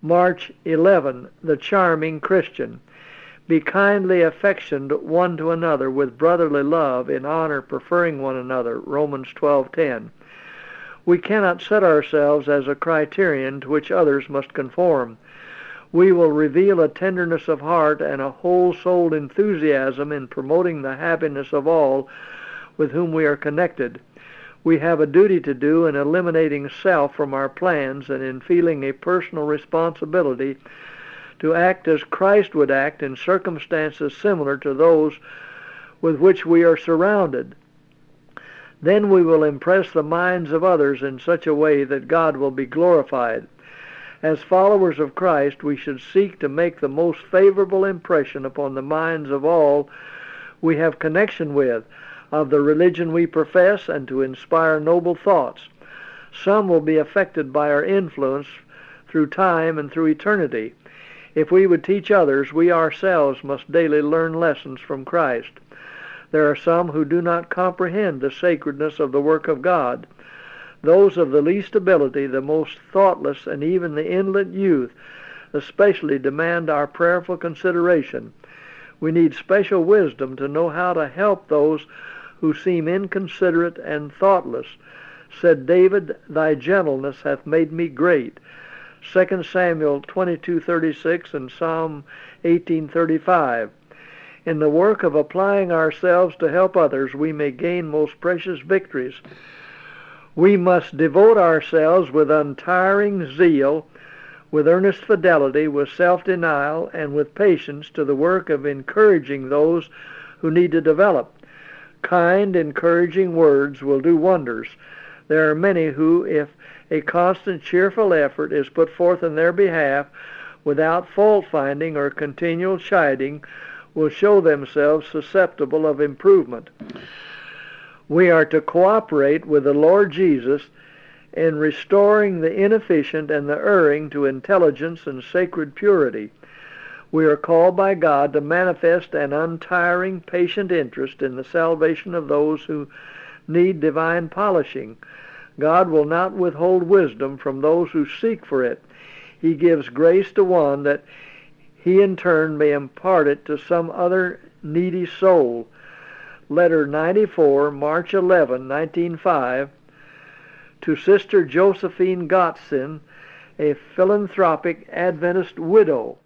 March 11. The charming Christian. Be kindly affectioned one to another with brotherly love, in honor preferring one another. Romans 12:10. We cannot set ourselves as a criterion to which others must conform. We will reveal a tenderness of heart and a whole-souled enthusiasm in promoting the happiness of all with whom we are connected. We have a duty to do in eliminating self from our plans and in feeling a personal responsibility to act as Christ would act in circumstances similar to those with which we are surrounded. Then we will impress the minds of others in such a way that God will be glorified. As followers of Christ, we should seek to make the most favorable impression upon the minds of all we have connection with, of the religion we profess, and to inspire noble thoughts. Some will be affected by our influence through time and through eternity. If we would teach others, we ourselves must daily learn lessons from Christ. There are some who do not comprehend the sacredness of the work of God. Those of the least ability, the most thoughtless, and even the indolent youth especially demand our prayerful consideration. We need special wisdom to know how to help those who seem inconsiderate and thoughtless. Said David, "Thy gentleness hath made me great." 2 Samuel 22:36 and Psalm 18:35. In the work of applying ourselves to help others, we may gain most precious victories. We must devote ourselves with untiring zeal, with earnest fidelity, with self-denial, and with patience to the work of encouraging those who need to develop. Kind, encouraging words will do wonders. There are many who, if a constant, cheerful effort is put forth in their behalf, without fault-finding or continual chiding, will show themselves susceptible of improvement. We are to cooperate with the Lord Jesus in restoring the inefficient and the erring to intelligence and sacred purity. We are called by God to manifest an untiring, patient interest in the salvation of those who need divine polishing. God will not withhold wisdom from those who seek for it. He gives grace to one that he in turn may impart it to some other needy soul. Letter 94, March 11, 1905, to Sister Josephine Gottsin, a philanthropic Adventist widow.